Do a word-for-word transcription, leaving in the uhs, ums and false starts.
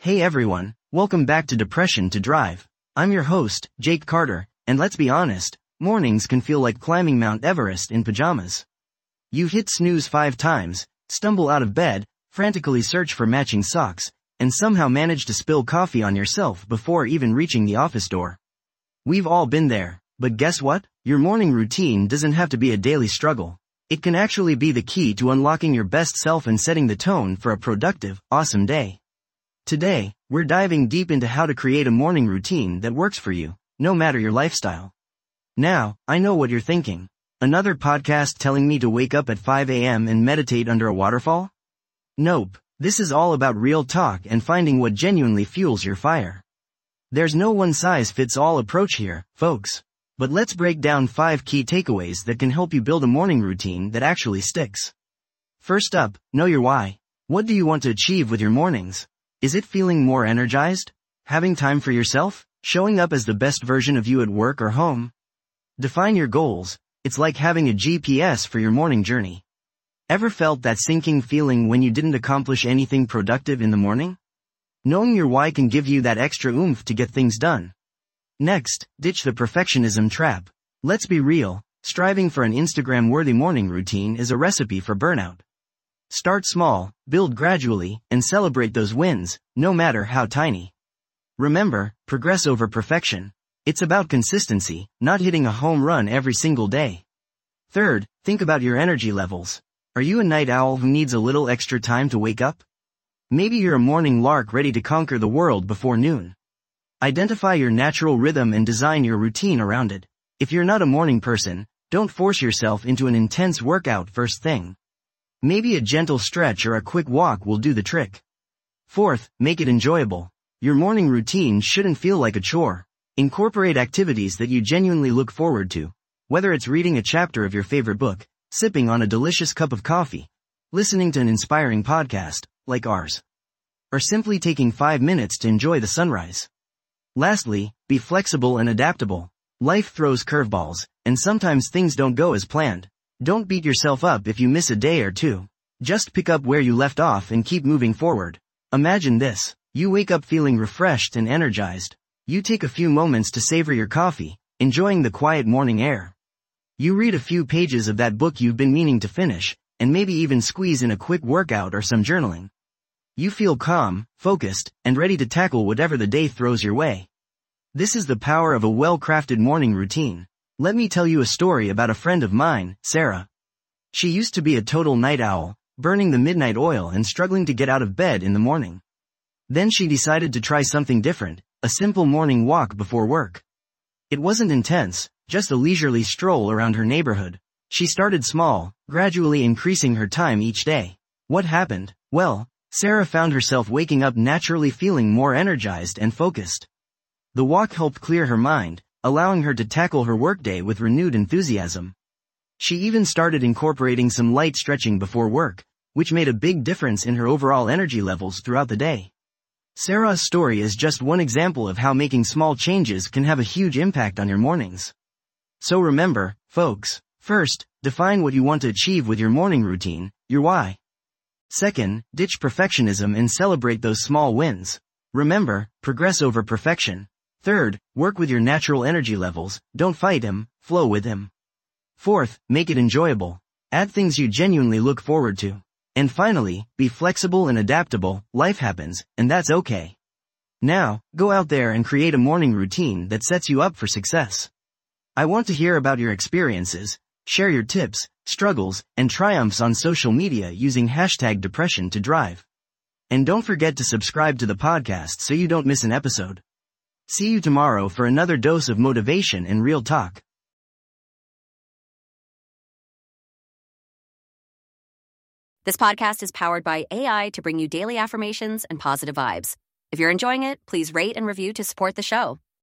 Hey everyone, welcome back to Depression to Drive. I'm your host, Jake Carter, and let's be honest, mornings can feel like climbing Mount Everest in pajamas. You hit snooze five times, stumble out of bed, frantically search for matching socks, and somehow manage to spill coffee on yourself before even reaching the office door. We've all been there, but guess what? Your morning routine doesn't have to be a daily struggle. It can actually be the key to unlocking your best self and setting the tone for a productive, awesome day. Today, we're diving deep into how to create a morning routine that works for you, no matter your lifestyle. Now, I know what you're thinking. Another podcast telling me to wake up at five a.m. and meditate under a waterfall? Nope, this is all about real talk and finding what genuinely fuels your fire. There's no one-size-fits-all approach here, folks. But let's break down five key takeaways that can help you build a morning routine that actually sticks. First up, know your why. What do you want to achieve with your mornings? Is it feeling more energized? Having time for yourself? Showing up as the best version of you at work or home? Define your goals. It's like having a G P S for your morning journey. Ever felt that sinking feeling when you didn't accomplish anything productive in the morning? Knowing your why can give you that extra oomph to get things done. Next, ditch the perfectionism trap. Let's be real, striving for an Instagram-worthy morning routine is a recipe for burnout. Start small, build gradually, and celebrate those wins, no matter how tiny. Remember, progress over perfection. It's about consistency, not hitting a home run every single day. Third, think about your energy levels. Are you a night owl who needs a little extra time to wake up? Maybe you're a morning lark ready to conquer the world before noon. Identify your natural rhythm and design your routine around it. If you're not a morning person, don't force yourself into an intense workout first thing. Maybe a gentle stretch or a quick walk will do the trick. Fourth, make it enjoyable. Your morning routine shouldn't feel like a chore. Incorporate activities that you genuinely look forward to. Whether it's reading a chapter of your favorite book, sipping on a delicious cup of coffee, listening to an inspiring podcast, like ours, or simply taking five minutes to enjoy the sunrise. Lastly, be flexible and adaptable. Life throws curveballs, and sometimes things don't go as planned. Don't beat yourself up if you miss a day or two. Just pick up where you left off and keep moving forward. Imagine this. You wake up feeling refreshed and energized. You take a few moments to savor your coffee, enjoying the quiet morning air. You read a few pages of that book you've been meaning to finish, and maybe even squeeze in a quick workout or some journaling. You feel calm, focused, and ready to tackle whatever the day throws your way. This is the power of a well-crafted morning routine. Let me tell you a story about a friend of mine, Sarah. She used to be a total night owl, burning the midnight oil and struggling to get out of bed in the morning. Then she decided to try something different, a simple morning walk before work. It wasn't intense, just a leisurely stroll around her neighborhood. She started small, gradually increasing her time each day. What happened? Well, Sarah found herself waking up naturally feeling more energized and focused. The walk helped clear her mind, allowing her to tackle her workday with renewed enthusiasm. She even started incorporating some light stretching before work, which made a big difference in her overall energy levels throughout the day. Sarah's story is just one example of how making small changes can have a huge impact on your mornings. So remember, folks, first, define what you want to achieve with your morning routine, your why. Second, ditch perfectionism and celebrate those small wins. Remember, progress over perfection. Third, work with your natural energy levels, don't fight him, flow with him. Fourth, make it enjoyable. Add things you genuinely look forward to. And finally, be flexible and adaptable. Life happens, and that's okay. Now, go out there and create a morning routine that sets you up for success. I want to hear about your experiences. Share your tips, struggles, and triumphs on social media using hashtag Depression to Drive. And don't forget to subscribe to the podcast so you don't miss an episode. See you tomorrow for another dose of motivation and real talk. This podcast is powered by A I to bring you daily affirmations and positive vibes. If you're enjoying it, please rate and review to support the show.